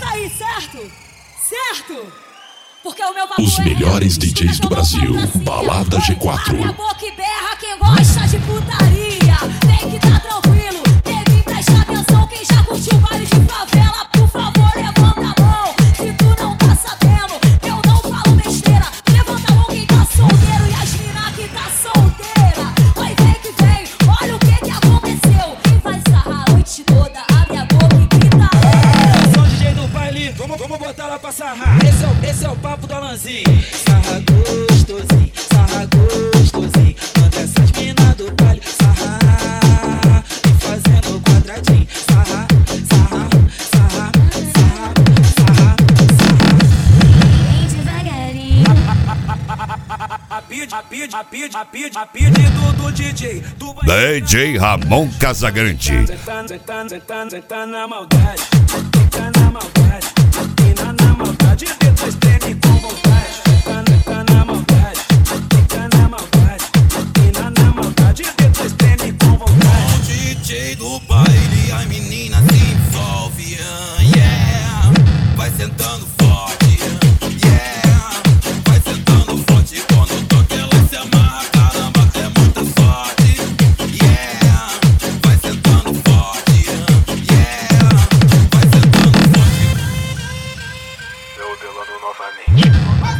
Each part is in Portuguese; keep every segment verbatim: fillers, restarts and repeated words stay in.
tá aí, certo? Certo? Porque o meu papo Os é melhores real. D Js do Brasil, Balada G quatro. Abre a boca e berra quem gosta de putaria. Tem que tá tranquilo, tem que prestar atenção. Quem já curtiu baile de favela, por favor, levanta a mão. Se tu não tá sabendo, eu não falo besteira. Levanta a mão quem tá solteiro e as mina que tá solteira. Vai, vem que vem, olha o que que aconteceu. Quem vai sarrar a noite toda, abre a boca e grita. Eu sou o D J do baile, vamos, vamos botar lá pra sarrar. Esse é o, esse é o papo do Alanzinho. Sarra gostosinho, sarra gostosinho. Manda essas mina do baile sarrar. E fazendo quadradinho. Sarra, sarra, sarra, sarra, sarra, sarra. Vem devagarinho. A pide, a pide, a pide, a pide, a pedido do D J do baile. D J Ramon Casagrande. Sentando, sentando, sentando, sentando na maldade. Sentando na maldade. Sentando na maldade. Depois treme com vontade. Sentando, sentando na maldade. Sentando na maldade. Sentando na maldade. Depois treme com vontade. O D J do baile, a menina se envolve. ah, Yeah, vai sentando forte. Yeah, vai sentando forte. Quando toca ela se amarra. Caramba, é muita sorte. Yeah, vai sentando forte. Yeah, vai sentando forte. Eu delando novamente.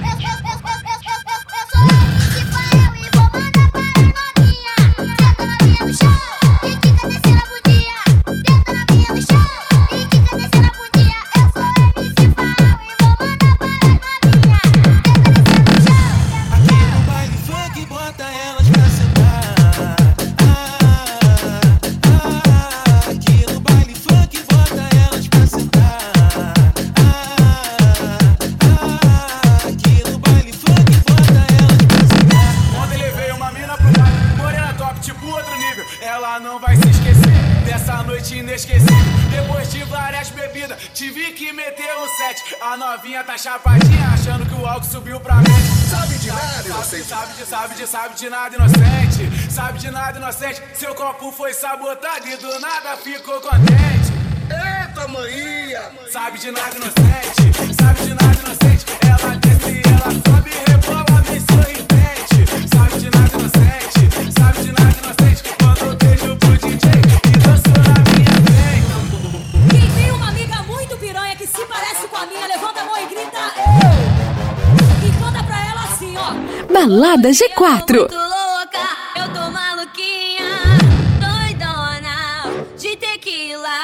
Ela não vai se esquecer dessa noite inesquecível. Depois de várias bebidas, tive que meter o sete. A novinha tá chapadinha, achando que o álcool subiu pra mente. Sabe de nada, inocente. Sabe de, sabe de, sabe de nada, inocente. Sabe de nada, inocente. Seu copo foi sabotado e do nada ficou contente. Eita, maninha! Sabe de nada, inocente. Sabe de nada, inocente. Ela desce, ela sobe e rebola bem sorridente. Sabe de nada, inocente. Sabe de nada, inocente. Quando beijo pro D J e dançou na minha frente. Quem tem uma amiga muito piranha que se parece com a minha, levanta a mão e grita eu. E canta pra ela assim, ó. Balada G quatro. Eu tô muito louca, eu tô maluquinha, doidona de tequila,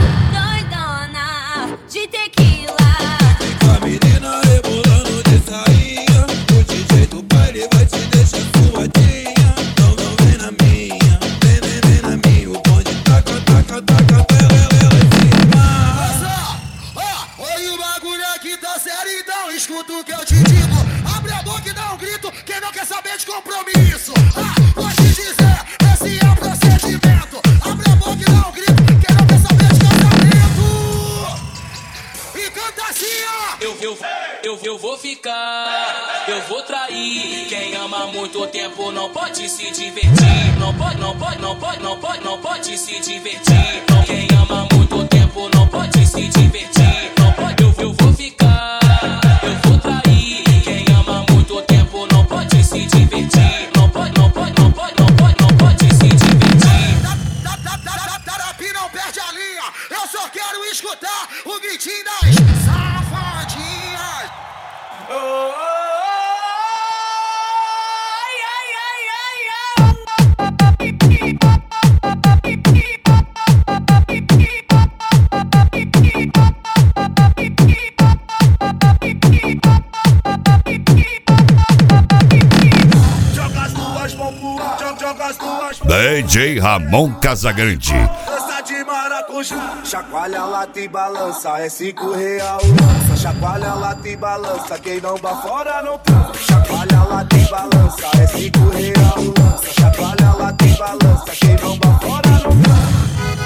doidona de tequila. A menina rebolando de sainha. O D J do baile vai te deixar suadinha. Não, não vem na minha, vem, vem, vem na minha. O bonde taca, taca, taca, ela, ela em cima. Ó, olha o bagulho aqui tá sério, então escuta o que eu te digo. Abre a boca e dá um grito, quem não quer saber de compromisso. Ah, vou te dizer, esse é o procedimento. Abre a boca e dá um grito, quem não quer saber de casamento. E canta assim, ó. Eu, eu, eu, eu vou ficar, eu vou trair. Quem ama muito tempo não pode se divertir. Não pode, não pode, não pode, não pode, não pode se divertir. Não, quem ama muito tempo não pode se divertir. Não pode, eu, eu vou ficar, eu vou trair. Quem ama muito tempo não pode se divertir. Não pode, não pode, não pode, não pode, não pode se divertir. Tarapi não perde a linha. Eu só quero escutar o gritinho das safadinhas. Oh, oh, oh, ai, ai, ai, joga as duas mãos pro ar, joga, joga as duas mãos. D J Ramon Casagrande. Dança de maracujá. Chacoalha, lata e balança, é cinco real lança. Chacoalha, lata e balança, quem não bafora não transa. Chacoalha, lata e balança, é cinco real lança. Chacoalha, lata e balança, quem não bafora não transa.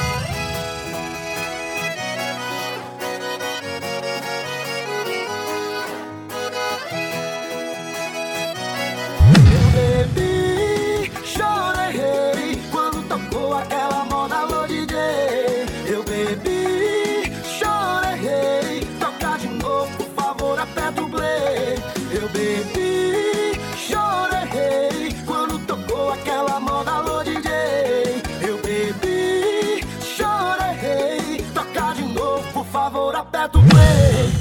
Eu bebi, chorei quando tocou aquela moda, alô D J. Eu bebi, chorei, tocou favor, aperta o play.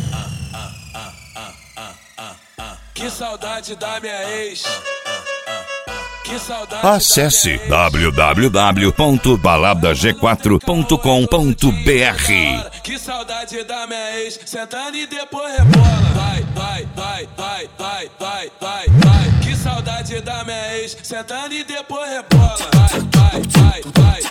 Que saudade da minha ex. Que saudade. Acesse w w w ponto balada g quatro ponto com ponto b r. Que saudade da minha ex, sentando e depois rebola. Vai, vai, vai, vai, vai, vai, vai, vai. Que saudade da minha ex, sentando e depois rebola. Vai, vai, vai, vai,